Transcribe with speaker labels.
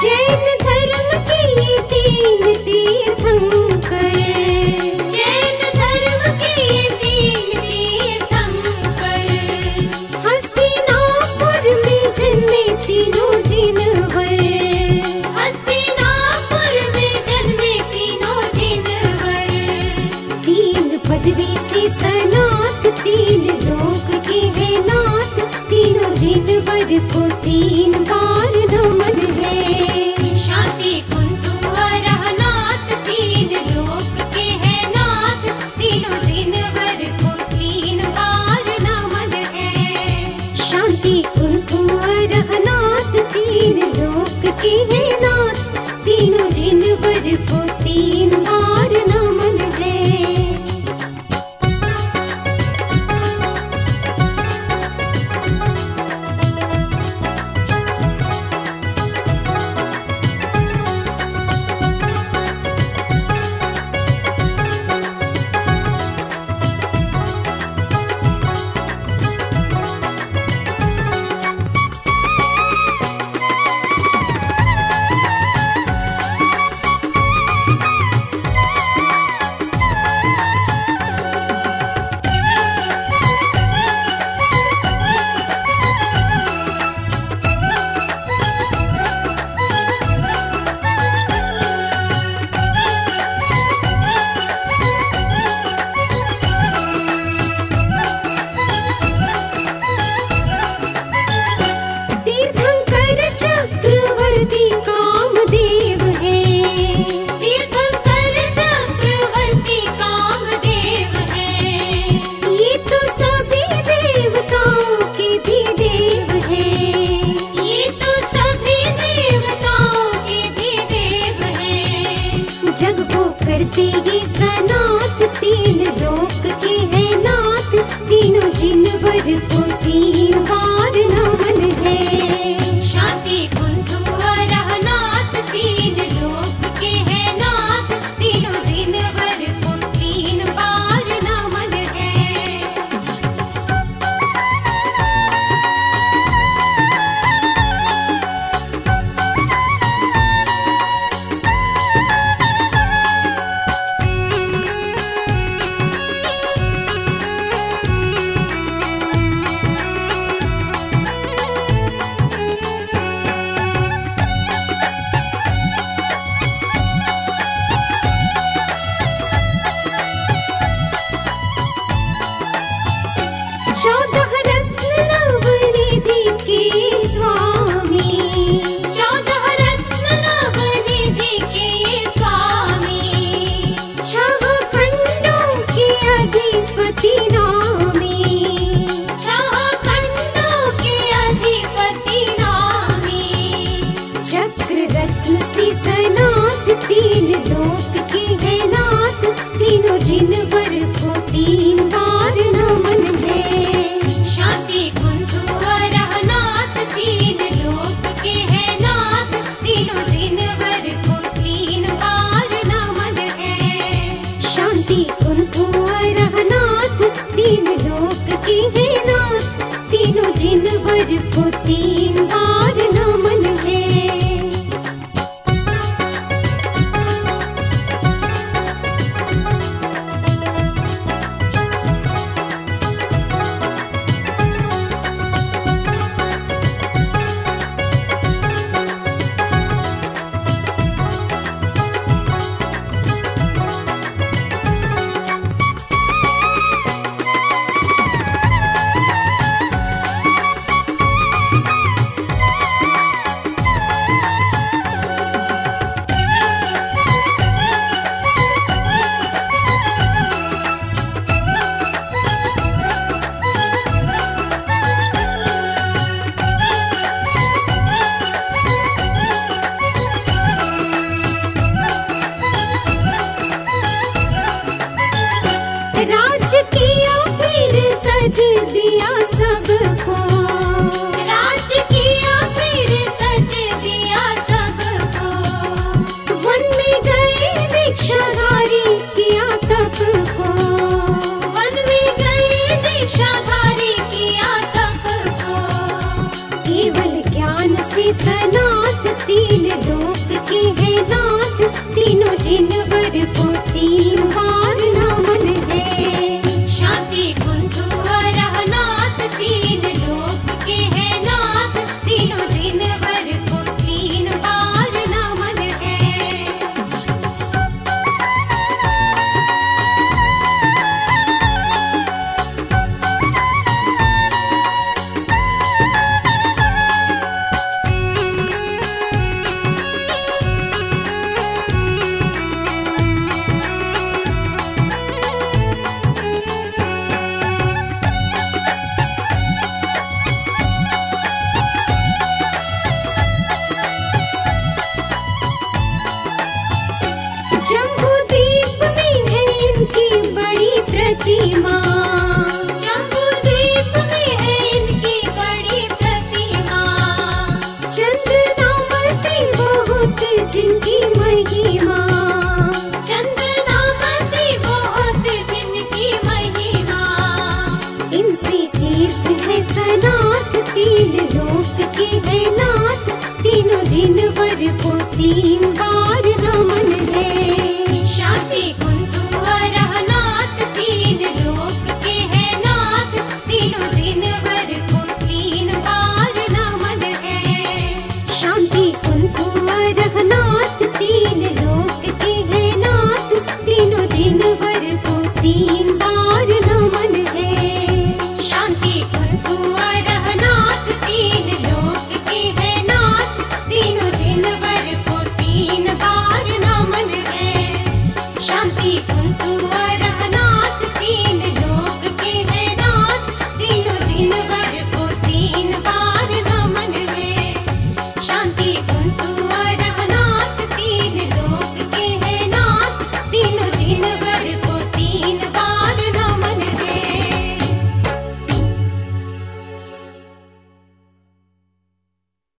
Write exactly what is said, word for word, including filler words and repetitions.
Speaker 1: जैन धर्म के ये तीन तीर्थंकर, जैन धर्म के ये तीन तीर्थंकर, हस्तिनापुर में जन्मे तीनों जिनवर, हस्तिनापुर में जन्मे तीनों जिनवर। तीन पदवी से सनात, तीन लोक के है नाथ, तीनों जिनवर को तीन बार नमन है। शांति कुंतु अरहनाथ, तीन लोक के है नाथ, तीनों जिनवर को तीन बार नमन है। शांति कुंतु अरहनाथ, तीन लोक के है नाथ, तीनों जिनवर को तीन बार नमन है। जग को करते ये सनात, तीन लोक के है नाथ, तीनों जिनवर को तीन बार नमन है। शांति कुंतु अरहनाथ, तीन लोक के है नाथ, तीनों जिनवर को तीन बार नमन है। चौदह रत्न नवनिधि के स्वामी, चौदह रत्न नवनिधि के स्वामी, छह खंडों के अधिपति नामी, छह खंडों के अधिपति नामी। चक्र रत्न से सनाथ, तीन लोक के है नाथ, तीनों जिनवर को तीन बार नमन है। शांति कुंतु अरहनाथ, तीन लोक के है नाथ, तीनों जिनवर को तीन बार नमन है। शांति कुंतु अरहनाथ, तीन लोक के है नाथ, तीनों जिनवर को तीन बार नमन है। राज किया फिर तज दिया सबको, राज किया फिर तज दिया सबको। वन में गए दीक्षाधारी किया तप को, वन में गए दीक्षाधारी किया तप को। केवल ज्ञान से